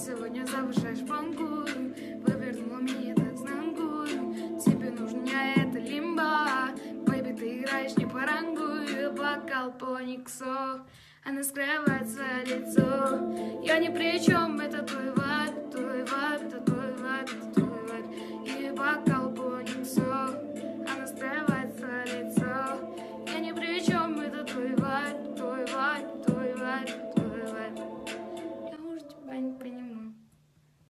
сегодня завышаешь планку, вывернула меня наизнанку. Тебе нужна эта лимба, бэйби, ты играешь не по рангу. Бокал по никсу, она скрывает свое лицо. Я ни при чем, это твой выбор.